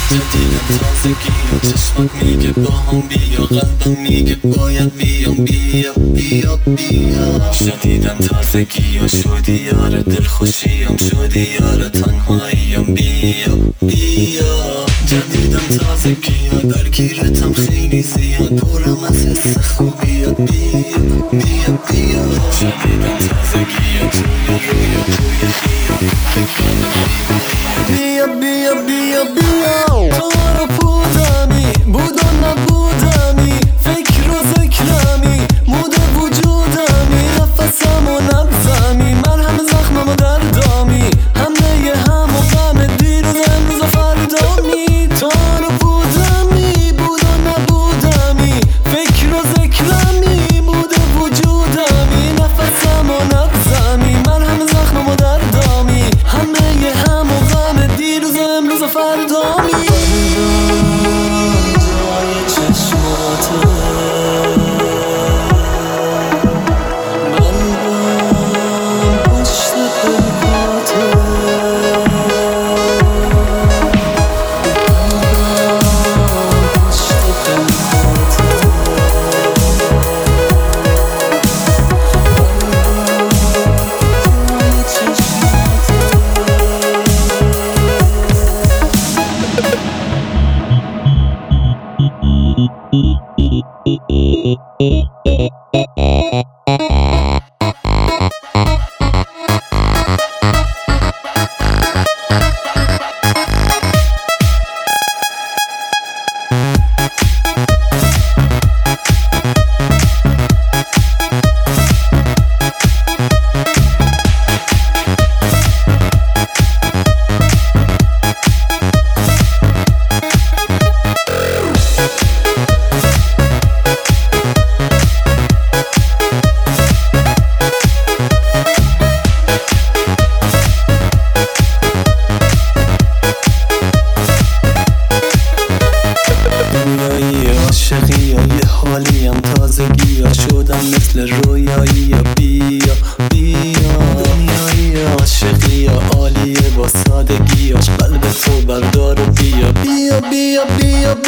جدیدم تازگی و چشمات میگه با هم بیا، قلبم میگه باید بیام. بیا بیا بیا. شدیدم تازگی و شدی یاره، دلخوشیم شدی یاره، تنهاییم. بیا بیا. جدیدم تازگی و درگیرتم خیلی زیاد، دورم از حس خوبیات. بیا بیا بیا. شدیدم تازگی و توی رویا توی خیام، بیا بیا بیا بیا. تو رو بودمی بود و نبودمی، فکر و ذکرمی مود وجودمی، نفسم و نبزمی، من همه زخمم و دردامی، همه هم و غم دیروز امروز و فردامی. تو رو بودمی بود و نبودمی، فکر و ذکرمی مود وجودمی، نفسم و نبزمی، من همه زخمم و دردامی، همه هم و غم دیروز امروز و فردامی. جای چشماته عاشقی یا یه حالیم، تازگی ها شدم مثل رویایی. یا بیا بیا. دنیایی عاشقی یا عالیه با سادگیاش، قلب تو بردار و بیا بیا بیا بیا